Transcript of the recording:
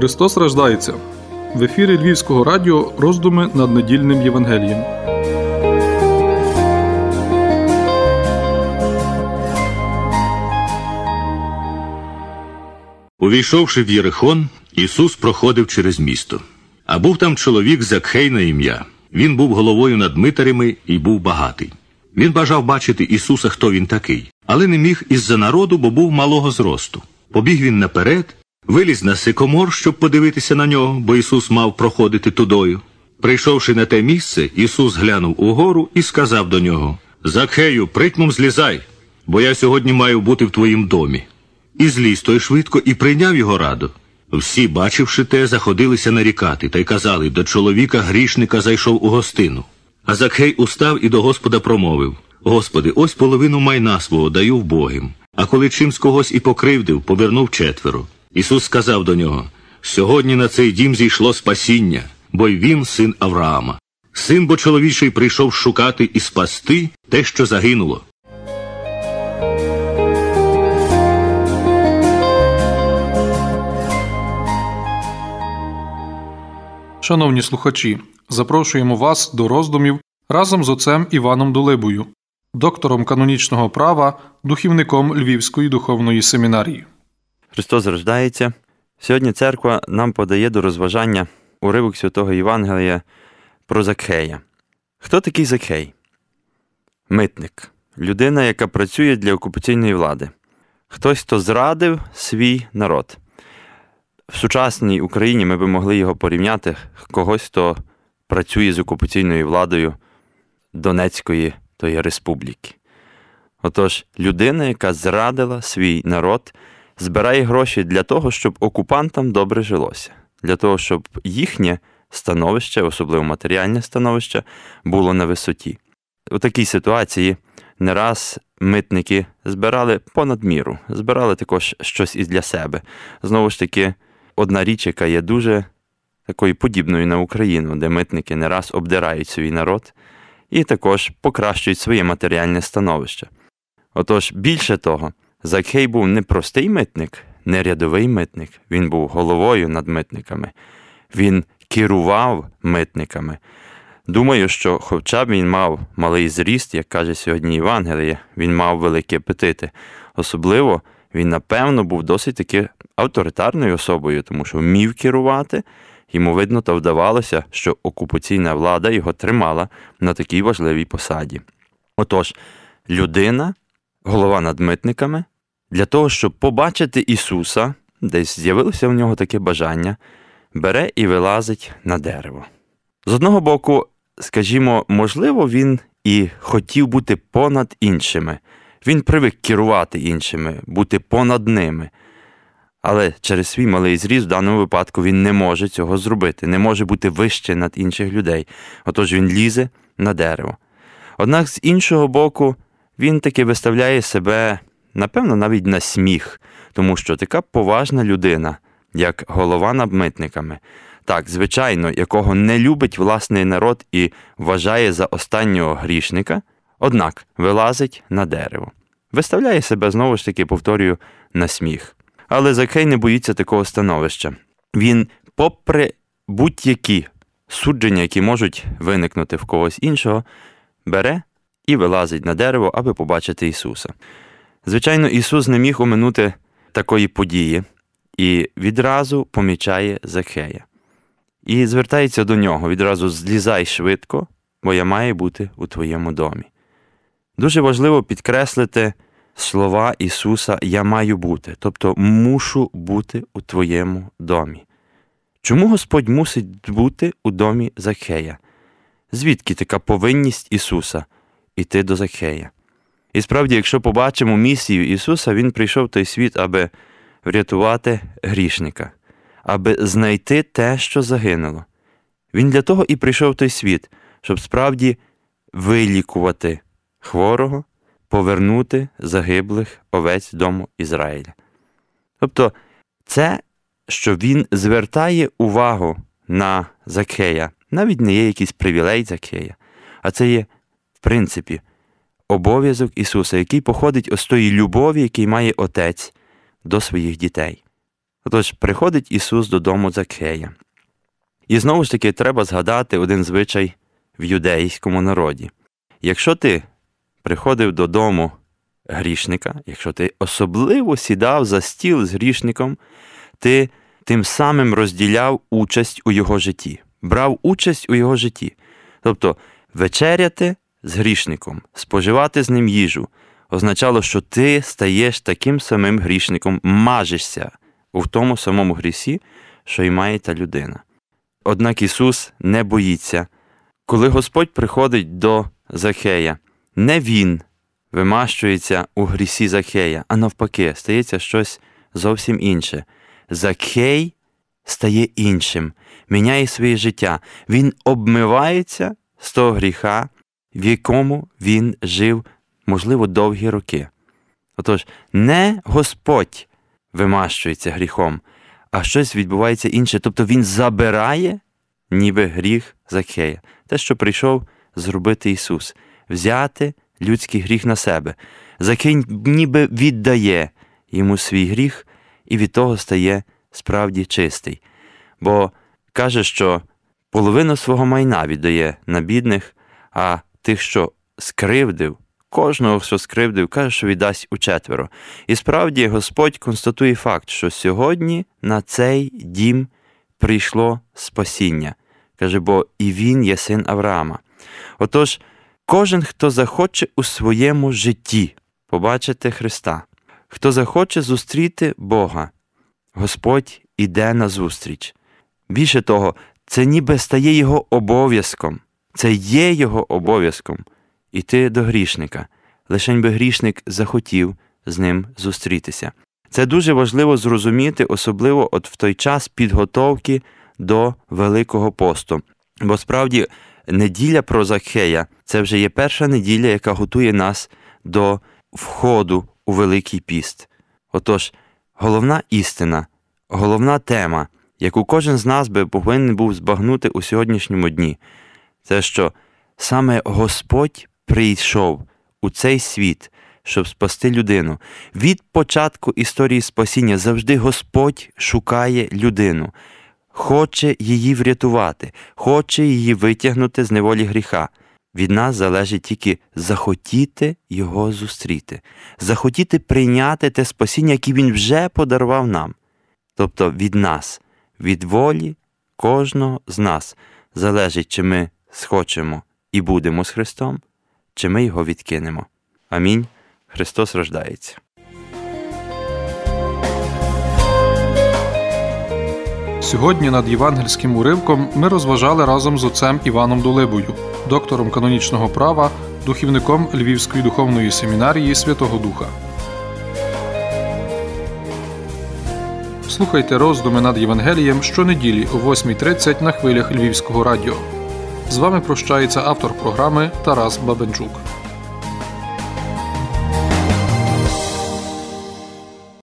Христос рождається! В ефірі Львівського радіо роздуми над недільним Євангелієм. Увійшовши в Єрихон, Ісус проходив через місто. А був там чоловік Закхей на ім'я. Він був головою над митарями і був багатий. Він бажав бачити Ісуса, хто він такий, але не міг із-за народу, бо був малого зросту. Побіг він наперед, виліз на сикомор, щоб подивитися на нього, бо Ісус мав проходити тудою. Прийшовши на те місце, Ісус глянув угору і сказав до нього: «Закхею, притьмом злізай, бо я сьогодні маю бути в твоїм домі». І зліз той швидко і прийняв його раду. Всі, бачивши те, заходилися нарікати, та й казали: «До чоловіка грішника зайшов у гостину». А Закхей устав і до Господа промовив: «Господи, ось половину майна свого даю вбогим, а коли чимсь когось і покривдив, повернув четверо». Ісус сказав до нього: «Сьогодні на цей дім зійшло спасіння, бо й він син Авраама. Син бо чоловічий прийшов шукати і спасти те, що загинуло». Шановні слухачі, запрошуємо вас до роздумів разом з отцем Іваном Дулибою, доктором канонічного права, духівником Львівської духовної семінарії. Христос рождається. Сьогодні церква нам подає до розважання уривок Святого Євангелія про Закхея. Хто такий Закхей? Митник. Людина, яка працює для окупаційної влади. Хтось, хто зрадив свій народ. В сучасній Україні ми би могли його порівняти когось, хто працює з окупаційною владою Донецької тої республіки. Отож, людина, яка зрадила свій народ, збирає гроші для того, щоб окупантам добре жилося. Для того, щоб їхнє становище, особливо матеріальне становище, було на висоті. У такій ситуації не раз митники збирали понад міру, збирали також щось і для себе. Знову ж таки, одна річ, яка є дуже такою подібною на Україну, де митники не раз обдирають свій народ і також покращують своє матеріальне становище. Отож, більше того, Закхей був не простий митник, не рядовий митник, він був головою над митниками, він керував митниками. Думаю, що хоча б він мав малий зріст, як каже сьогодні Євангеліє, він мав великі апетити. Особливо він, напевно, був досить таки авторитарною особою, тому що вмів керувати, йому видно та вдавалося, що окупаційна влада його тримала на такій важливій посаді. Отож, людина, голова над митниками, для того, щоб побачити Ісуса, десь з'явилося в нього таке бажання, бере і вилазить на дерево. З одного боку, скажімо, можливо, він і хотів бути понад іншими. Він привик керувати іншими, бути понад ними. Але через свій малий зріст в даному випадку він не може цього зробити, не може бути вище над інших людей. Отож він лізе на дерево. Однак з іншого боку, він таки виставляє себе, напевно, навіть на сміх, тому що така поважна людина, як голова над митниками, так, звичайно, якого не любить власний народ і вважає за останнього грішника, однак вилазить на дерево. Виставляє себе, знову ж таки, повторюю, на сміх. Але Закхей не боїться такого становища. Він, попри будь-які судження, які можуть виникнути в когось іншого, бере і вилазить на дерево, аби побачити Ісуса. Звичайно, Ісус не міг оминути такої події і відразу помічає Закхея. І звертається до нього: відразу злізай швидко, бо я маю бути у твоєму домі. Дуже важливо підкреслити слова Ісуса «я маю бути», тобто «мушу бути у твоєму домі». Чому Господь мусить бути у домі Закхея? Звідки така повинність Ісуса іти до Закхея? І справді, якщо побачимо місію Ісуса, Він прийшов в той світ, аби врятувати грішника, аби знайти те, що загинуло. Він для того і прийшов в той світ, щоб справді вилікувати хворого, повернути загиблих овець дому Ізраїля. Тобто це, що він звертає увагу на Закхея, навіть не є якийсь привілей Закхея, а це є, в принципі, обов'язок Ісуса, який походить із тої любові, який має Отець до своїх дітей. Отож, приходить Ісус додому Закхея. І знову ж таки треба згадати один звичай в юдейському народі. Якщо ти приходив додому грішника, якщо ти особливо сідав за стіл з грішником, ти тим самим розділяв участь у його житті, брав участь у його житті. Тобто вечеряти з грішником, споживати з ним їжу означало, що ти стаєш таким самим грішником, мажешся у тому самому грісі, що й має та людина. Однак Ісус не боїться. Коли Господь приходить до Закхея, не Він вимащується у грісі Закхея, а навпаки, стається щось зовсім інше. Закхей стає іншим, міняє своє життя. Він обмивається з того гріха, в якому він жив, можливо, довгі роки. Отож, не Господь вимащується гріхом, а щось відбувається інше. Тобто він забирає ніби гріх Закхея. Те, що прийшов зробити Ісус. Взяти людський гріх на себе. Закхей ніби віддає йому свій гріх і від того стає справді чистий. Бо каже, що половину свого майна віддає на бідних, а тих, що скривдив, кожного, хто скривдив, каже, що віддасть учетверо. І справді Господь констатує факт, що сьогодні на цей дім прийшло спасіння. Каже, бо і він є син Авраама. Отож, кожен, хто захоче у своєму житті побачити Христа, хто захоче зустріти Бога, Господь іде назустріч. Більше того, це ніби стає його обов'язком. Це є його обов'язком іти до грішника. Лишень би грішник захотів з ним зустрітися. Це дуже важливо зрозуміти, особливо от в той час підготовки до Великого посту. Бо справді неділя про Закхея – це вже є перша неділя, яка готує нас до входу у Великий піст. Отож, головна істина, головна тема, яку кожен з нас би повинен був збагнути у сьогоднішньому дні, це що саме Господь прийшов у цей світ, щоб спасти людину. Від початку історії спасіння завжди Господь шукає людину, хоче її врятувати, хоче її витягнути з неволі гріха. Від нас залежить тільки захотіти його зустріти, захотіти прийняти те спасіння, яке він вже подарував нам. Тобто від нас, від волі кожного з нас залежить, чи ми схочемо і будемо з Христом, чи ми його відкинемо. Амінь. Христос рождається. Сьогодні над євангельським уривком ми розважали разом з отцем Іваном Дулибою, доктором канонічного права, духівником Львівської духовної семінарії Святого Духа. Слухайте роздуми над Євангелієм щонеділі о 8:30 на хвилях Львівського радіо. З вами прощається автор програми Тарас Бабенчук.